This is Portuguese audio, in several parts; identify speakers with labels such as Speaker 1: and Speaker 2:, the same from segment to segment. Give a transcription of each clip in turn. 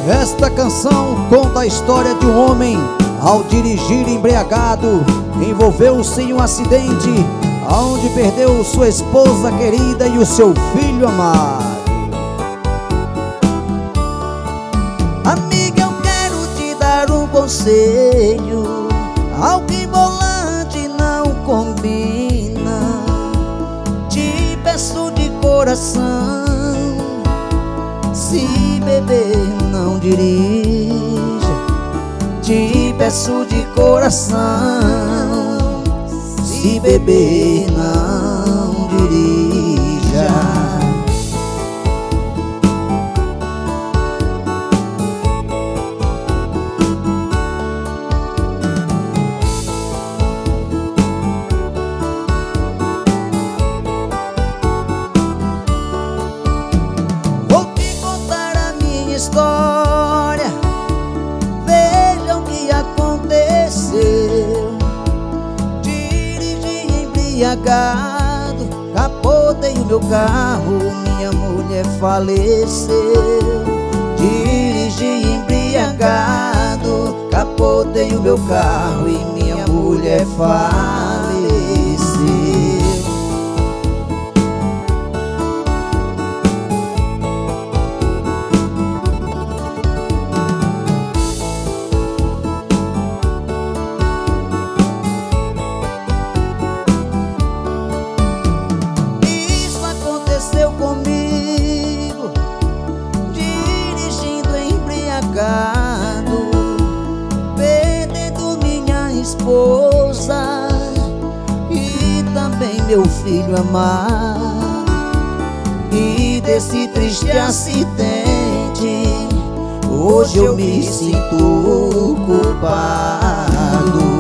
Speaker 1: Esta canção conta a história de um homem. Ao dirigir embriagado, envolveu-se em um acidente, onde perdeu sua esposa querida e o seu filho amado.
Speaker 2: Amiga, eu quero te dar um conselho. Álcool e volante não combina. Te peço de coração, se beber não dirija. Te peço de coração, se beber não dirija. Vou te contar a minha história. Veja o que aconteceu. Dirigi embriagado, capotei o meu carro, minha mulher faleceu. Dirigi embriagado, capotei o meu carro e minha mulher faleceu. Aconteceu comigo, dirigindo embriagado, perdendo minha esposa e também meu filho amado. E desse triste acidente hoje eu me sinto culpado.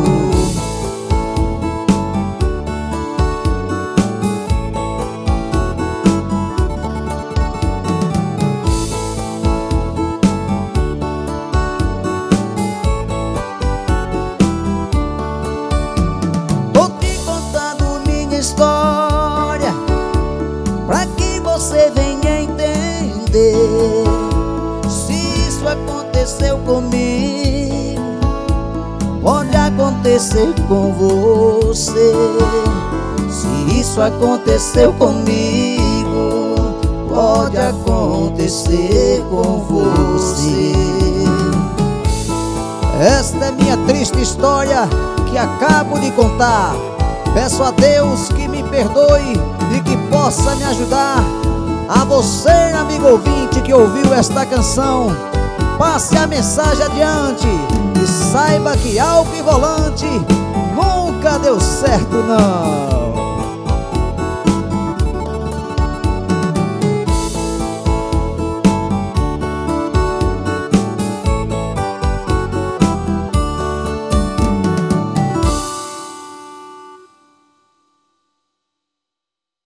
Speaker 2: História pra que você venha entender. Se isso aconteceu comigo, pode acontecer com você. Se isso aconteceu comigo, pode acontecer com você.
Speaker 1: Esta é minha triste história que acabo de contar. Peço a Deus que me perdoe e que possa me ajudar. A você, amigo ouvinte que ouviu esta canção, passe a mensagem adiante e saiba que álcool e volante nunca deu certo não.